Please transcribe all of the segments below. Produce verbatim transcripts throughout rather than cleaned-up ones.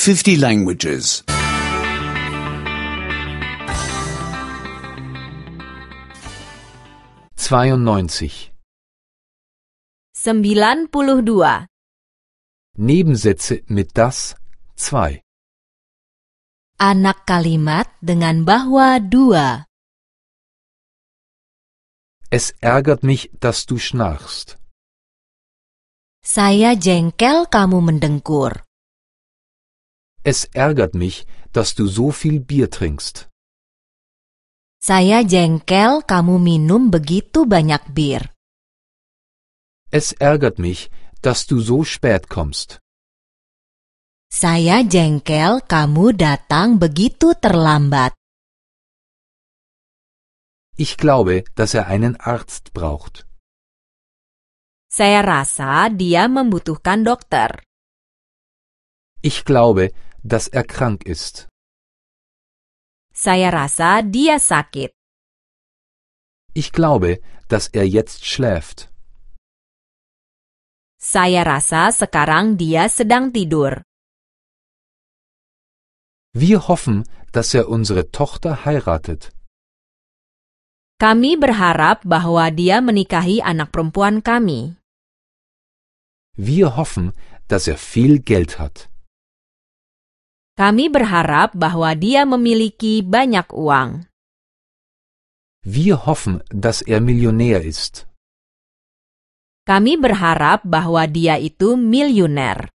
fifty languages. zweiundneunzig. sembilan puluh dua. Nebensätze mit das, zwei. Anak kalimat dengan bahwa dua. Es ärgert mich, dass du schnarchst. Saya jengkel kamu mendengkur. Es ärgert mich, dass du so viel Bier trinkst. Saya jengkel kamu minum begitu banyak bir. Es ärgert mich, dass du so spät kommst. Saya jengkel kamu datang begitu terlambat. Ich glaube, dass er einen Arzt braucht. Saya rasa dia membutuhkan dokter. Ich glaube, dass er krank ist. Saya rasa dia sakit. Ich glaube, dass er jetzt schläft. Saya rasa sekarang dia sedang tidur. Wir hoffen, dass er unsere Tochter heiratet. Kami berharap bahwa dia menikahi anak perempuan kami. Wir hoffen, dass er viel Geld hat. Kami berharap bahwa dia memiliki banyak uang. Wir hoffen, dass er Millionär ist. Kami berharap bahwa dia itu miliuner.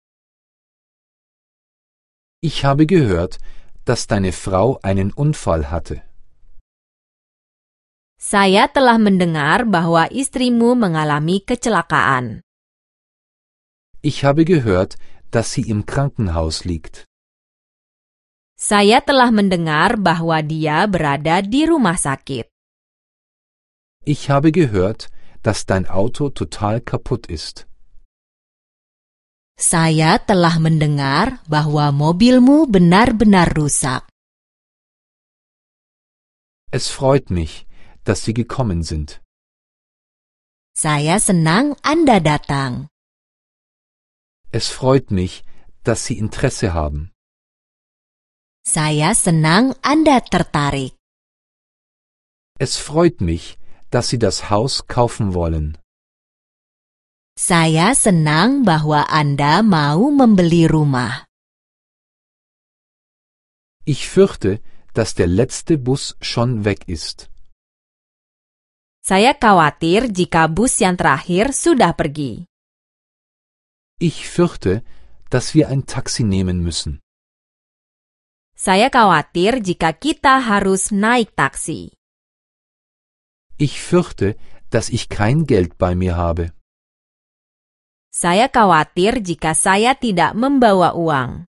Ich habe gehört, dass deine Frau einen Unfall hatte. Saya telah mendengar bahwa istrimu mengalami kecelakaan. Ich habe gehört, dass sie im Krankenhaus liegt. Saya telah mendengar bahwa dia berada di rumah sakit. Ich habe gehört, dass dein Auto total kaputt ist. Saya telah mendengar bahwa mobilmu benar-benar rusak. Es freut mich, dass Sie gekommen sind. Saya senang Anda datang. Es freut mich, dass Sie Interesse haben. Saya senang Anda tertarik. Es freut mich, dass Sie das Haus kaufen wollen. Saya senang bahwa Anda mau membeli rumah. Ich fürchte, dass der letzte Bus schon weg ist. Saya khawatir jika bus yang terakhir sudah pergi. Ich fürchte, dass wir ein Taxi nehmen müssen. Saya khawatir jika kita harus naik taksi. Ich fürchte, dass ich kein Geld bei mir habe. Saya khawatir jika saya tidak membawa uang.